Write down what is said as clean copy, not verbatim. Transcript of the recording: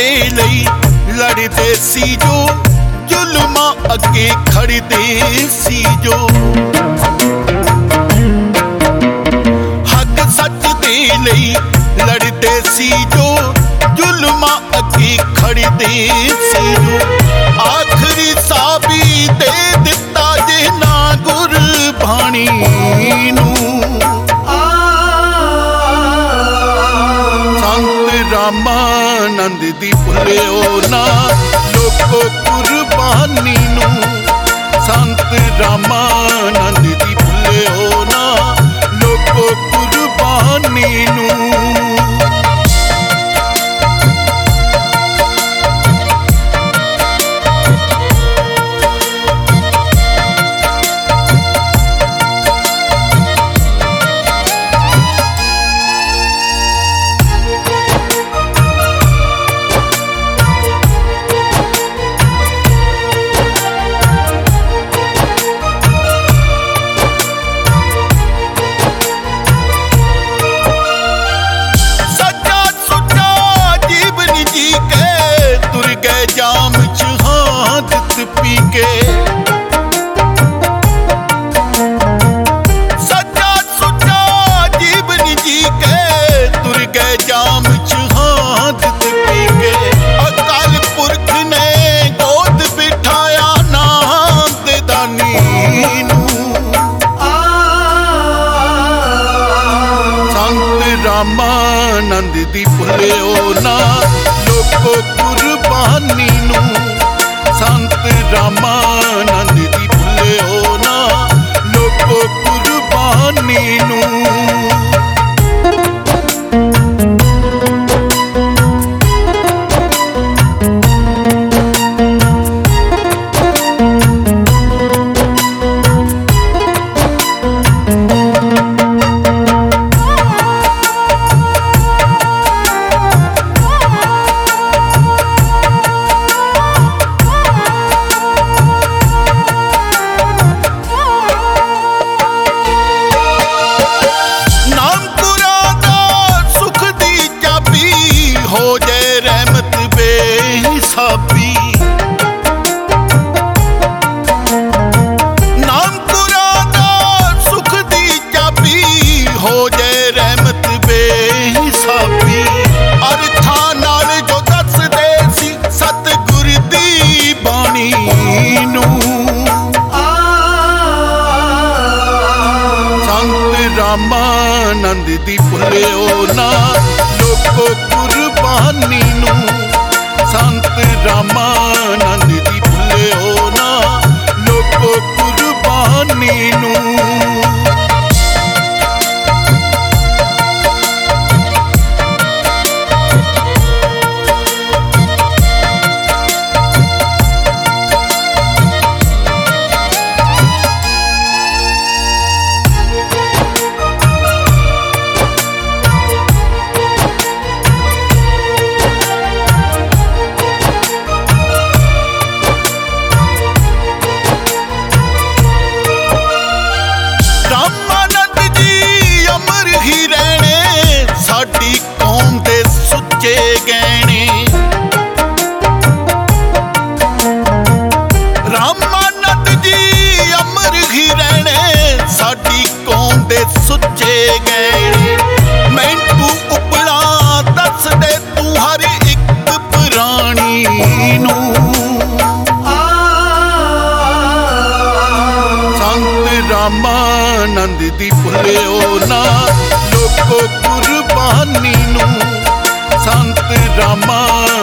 दे लई लड़दे सी जो जुल्मां अगे खड़दे सी जो हक सच दे लई लड़दे सी जो जुल्मां अगे खड़दे सी जो आखिरी साबी दे दिता जे ना गुरबाणी नू रामानंद दी भुलियो ना लोको कुर्बानी नू संत रामानंद दी भुलियो ना लोको कुर्बानी नू जाम जहादत पी के सच्चा सुच्चा जीवन जी के तुर गए जाम जहादत पी के अकाल पुरख ने गोद बिठाया नाम दे दानी नू संत रामानंद दी भुलियो ना लोको कुर्बानी नू संत रामानंद दी भुलियो ना लोको कुर्बानी नू रामानंद दी भुलियो ना लोको कुर्बानी नू संत रामानंद दी भुलियो ना लोको कुर्बानी नू कौम दे सुच्चे गहने रामानंद जी अमर ही रहने साडी कौम दे सुच्चे गहने मैनू उपला दस दे तू हर एक प्राणी नू संत रामानंद दी भुलियो ना लोको कुर्बानी नू संत रामा